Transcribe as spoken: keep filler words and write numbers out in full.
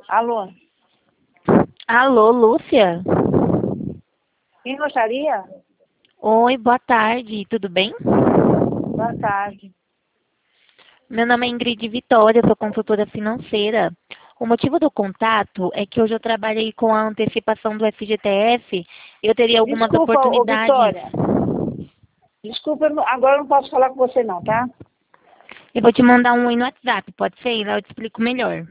Alô? Alô, Lúcia? Quem gostaria? Oi, boa tarde, tudo bem? Boa tarde. Meu nome é Ingrid Vitória, sou consultora financeira. O motivo do contato é que hoje eu trabalhei com a antecipação do F G T F e eu teria algumas Desculpa, ô oportunidades. Vitória. Desculpa, eu não- agora eu não posso falar com você não, tá? Eu vou te mandar um oi no WhatsApp, pode ser? Lá eu te explico melhor.